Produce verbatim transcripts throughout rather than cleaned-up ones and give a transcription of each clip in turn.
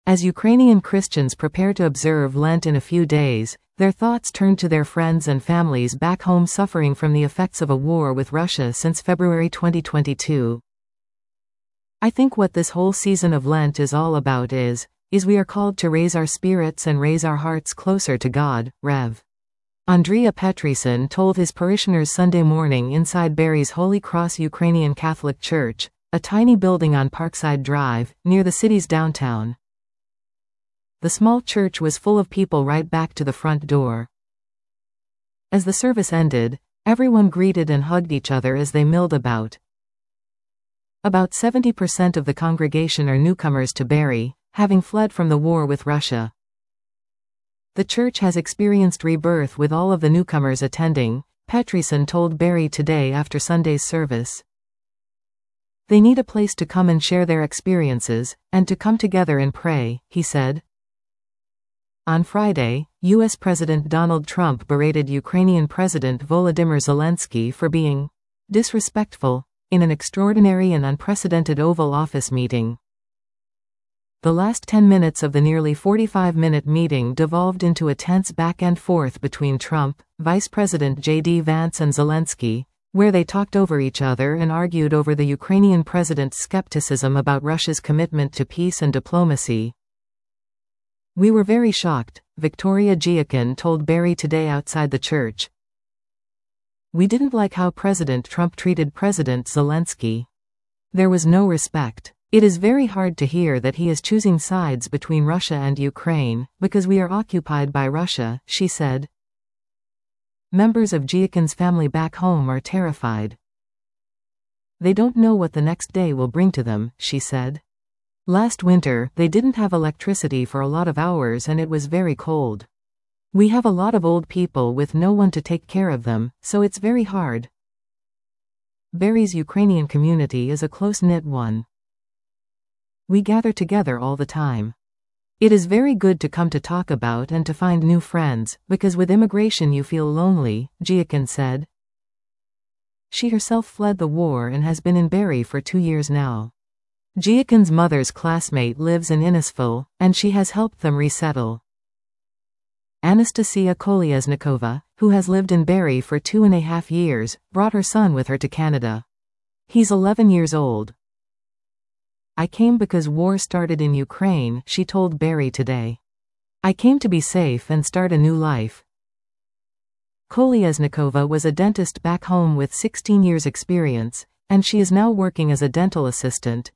As Ukrainian Christians prepare to observe Lent in a few days, their thoughts turn to their friends and families back home suffering from the effects of a war with Russia since February twenty twenty-two. I think what this whole season of Lent is all about is, is we are called to raise our spirits and raise our hearts closer to God, Rev Andrea Petrison told his parishioners Sunday morning inside Barrie's Holy Cross Ukrainian Catholic Church, a tiny building on Parkside Drive, near the city's downtown. The small church was full of people right back to the front door. As the service ended, everyone greeted and hugged each other as they milled about. About seventy percent of the congregation are newcomers to Barrie, having fled from the war with Russia. The church has experienced rebirth with all of the newcomers attending, Petrison told Barrie Today after Sunday's service. They need a place to come and share their experiences, and to come together and pray, he said. On Friday, U S President Donald Trump berated Ukrainian President Volodymyr Zelensky for being disrespectful in an extraordinary and unprecedented Oval Office meeting. The last ten minutes of the nearly forty-five minute meeting devolved into a tense back-and-forth between Trump, Vice President J D Vance and Zelensky, where they talked over each other and argued over the Ukrainian president's skepticism about Russia's commitment to peace and diplomacy. We were very shocked, Victoria Giacoin told Barrie Today outside the church. We didn't like how President Trump treated President Zelensky. There was no respect. It is very hard to hear that he is choosing sides between Russia and Ukraine, because we are occupied by Russia, she said. Members of Giacoin's family back home are terrified. They don't know what the next day will bring to them, she said. Last winter, they didn't have electricity for a lot of hours and it was very cold. We have a lot of old people with no one to take care of them, so it's very hard. Barrie's Ukrainian community is a close-knit one. We gather together all the time. It is very good to come to talk about and to find new friends, because with immigration you feel lonely, Giacoin said. She herself fled the war and has been in Barrie for two years now. Giacoin's mother's classmate lives in Innisfil, and she has helped them resettle. Anastasia Kolyaznikova, who has lived in Barrie for two and a half years, brought her son with her to Canada. He's eleven years old. I came because war started in Ukraine, she told Barrie Today. I came to be safe and start a new life. Kolyaznikova was a dentist back home with sixteen years experience, and she is now working as a dental assistant.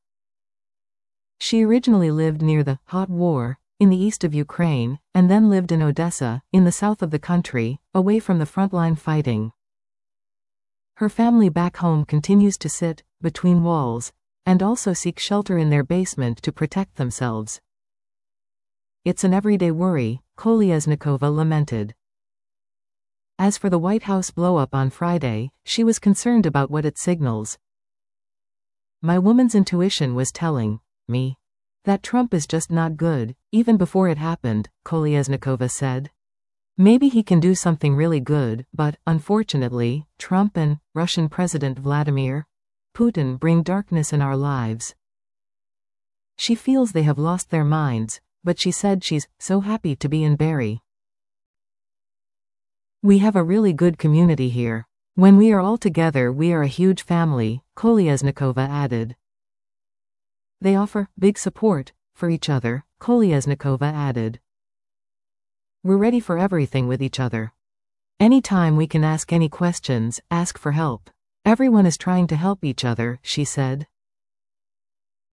She originally lived near the hot war in the east of Ukraine, and then lived in Odessa, in the south of the country, away from the frontline fighting. Her family back home continues to sit between walls, and also seek shelter in their basement to protect themselves. It's an everyday worry, Kolyaznikova lamented. As for the White House blow-up on Friday, she was concerned about what it signals. My woman's intuition was telling me that Trump is just not good, even before it happened, Kolyaznikova said. Maybe he can do something really good, but, unfortunately, Trump and Russian President Vladimir Putin bring darkness in our lives. She feels they have lost their minds, but she said she's so happy to be in Barrie. We have a really good community here. When we are all together we are a huge family, Kolyaznikova added. They offer big support for each other, Kolyaznikova added. We're ready for everything with each other. Anytime we can ask any questions, ask for help. Everyone is trying to help each other, she said.